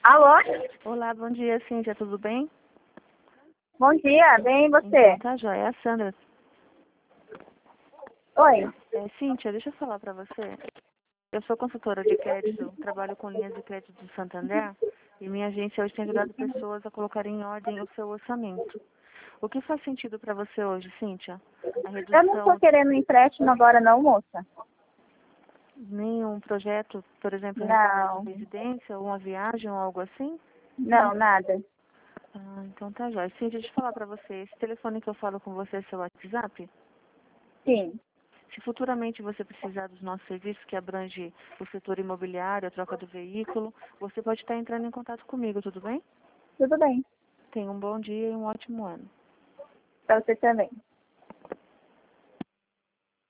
Alô? Olá, bom dia, Cíntia, tudo bem? Bom dia, bem e você? Então, tá joia, é a Sandra. Oi. Cíntia, deixa eu falar pra você. Eu sou consultora de crédito, trabalho com linhas de crédito do Santander e minha agência hoje tem ajudado pessoas a colocar em ordem o seu orçamento. O que faz sentido pra você hoje, Cíntia? A Eu não estou redução, querendo empréstimo agora não, moça. nenhum projeto, por exemplo, reforma de Não, residência, ou uma viagem ou algo assim? não, nada. Ah, então tá joia. Cíntia, deixa eu falar pra você. Esse telefone que eu falo com você é seu WhatsApp? Sim, Se futuramente você precisar dos nossos serviços, que abrange o setor imobiliário, a troca do veículo, você pode estar entrando em contato comigo, tudo bem? tudo bem. Tenha um bom dia e um ótimo ano. Para você também.